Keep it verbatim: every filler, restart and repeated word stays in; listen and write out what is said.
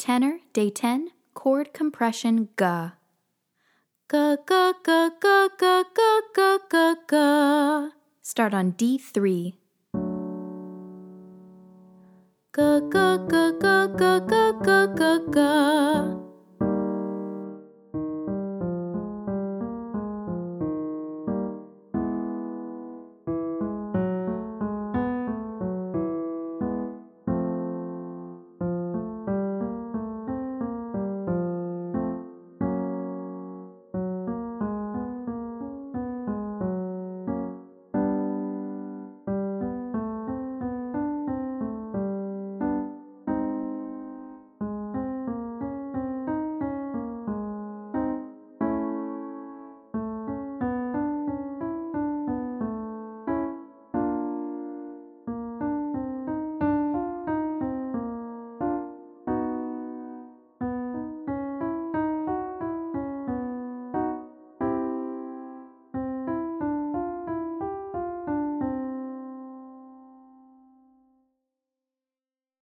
tenor, day ten, chord compression, ga. Ga, ga, ga, ga, ga, ga, ga, ga, ga. Start on D three. Ga, ga, ga, ga, ga, ga, ga, ga, ga.